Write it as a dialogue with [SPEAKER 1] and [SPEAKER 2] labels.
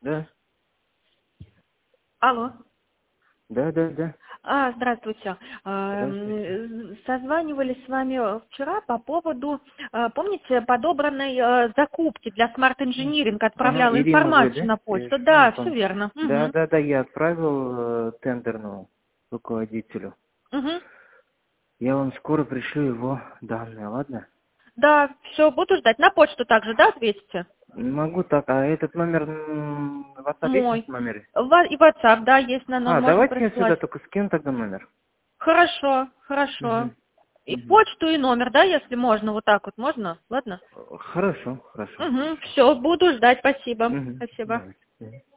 [SPEAKER 1] Да.
[SPEAKER 2] Алло.
[SPEAKER 1] Да.
[SPEAKER 2] Здравствуйте.
[SPEAKER 1] Здравствуйте.
[SPEAKER 2] Созванивались с вами вчера по поводу, помните, подобранной закупки для Smart Engineering,
[SPEAKER 1] Ага,
[SPEAKER 2] отправляла
[SPEAKER 1] Ирина вы,
[SPEAKER 2] информацию
[SPEAKER 1] да?
[SPEAKER 2] на
[SPEAKER 1] Я
[SPEAKER 2] почту.
[SPEAKER 1] не
[SPEAKER 2] Да, все
[SPEAKER 1] помню.
[SPEAKER 2] верно.
[SPEAKER 1] Да,
[SPEAKER 2] Угу.
[SPEAKER 1] я отправил тендерному руководителю.
[SPEAKER 2] Угу.
[SPEAKER 1] Я вам скоро пришлю его данные, ладно?
[SPEAKER 2] Да, все, буду ждать. На почту также, да, ответите?
[SPEAKER 1] Могу так, а этот номер в WhatsApp есть
[SPEAKER 2] Мой.
[SPEAKER 1] в номере?
[SPEAKER 2] И WhatsApp, да, есть, можно
[SPEAKER 1] Давайте я сюда
[SPEAKER 2] присылать.
[SPEAKER 1] только скину тогда номер.
[SPEAKER 2] Хорошо, хорошо.
[SPEAKER 1] Угу.
[SPEAKER 2] И почту, и номер, да, если можно, вот так вот, можно? Ладно?
[SPEAKER 1] Хорошо.
[SPEAKER 2] Угу, все, буду ждать, спасибо.
[SPEAKER 1] Угу.
[SPEAKER 2] Спасибо.
[SPEAKER 1] Давайте. Мгм.